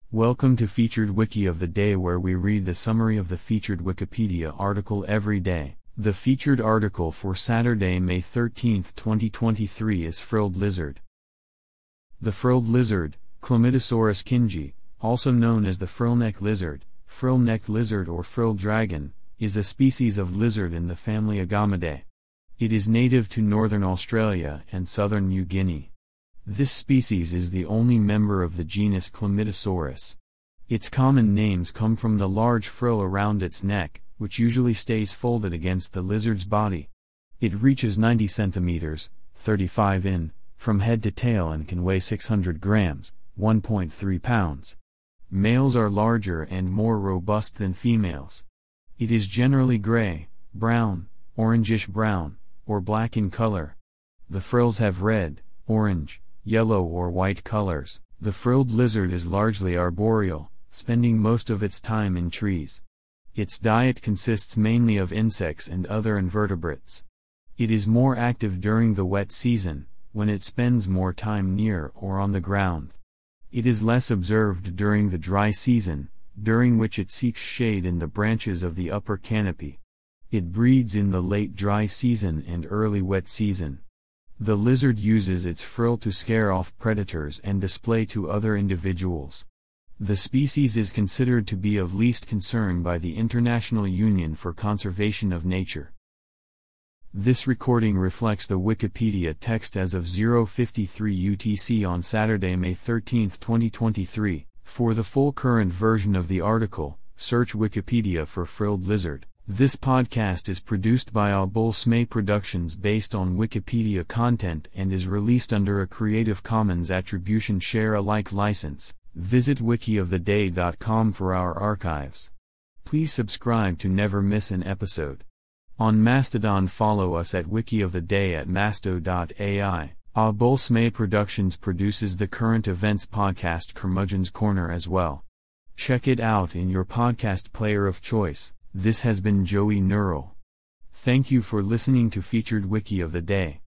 Welcome to Featured Wiki of the Day, where we read the summary of the featured Wikipedia article every day. The featured article for Saturday, May 13, 2023 is Frilled Lizard. The frilled lizard, Chlamydosaurus kingi, also known as the frillneck lizard, frill-necked lizard or frill dragon, is a species of lizard in the family Agamidae. It is native to northern Australia and southern New Guinea. This species is the only member of the genus Chlamydosaurus. Its common names come from the large frill around its neck, which usually stays folded against the lizard's body. It reaches 90 centimeters, 35 in, from head to tail and can weigh 600 grams, 1.3 pounds. Males are larger and more robust than females. It is generally gray, brown, orangish-brown, or black in color. The frills have red, orange, yellow or white colors. The frilled lizard is largely arboreal, spending most of its time in trees. Its diet consists mainly of insects and other invertebrates. It is more active during the wet season, when it spends more time near or on the ground. It is less observed during the dry season, during which it seeks shade in the branches of the upper canopy. It breeds in the late dry season and early wet season. The lizard uses its frill to scare off predators and display to other individuals. The species is considered to be of least concern by the International Union for Conservation of Nature. This recording reflects the Wikipedia text as of 0:53 UTC on Saturday, May 13, 2023. For the full current version of the article, search Wikipedia for frilled lizard. This podcast is produced by Abul Smay Productions based on Wikipedia content and is released under a Creative Commons Attribution Share Alike license. Visit wikioftheday.com for our archives. Please subscribe to never miss an episode. On Mastodon, follow us at wikioftheday at masto.ai. Abul Smay Productions produces the current events podcast Curmudgeon's Corner as well. Check it out in your podcast player of choice. This has been Joey Neural. Thank you for listening to Featured Wiki of the Day.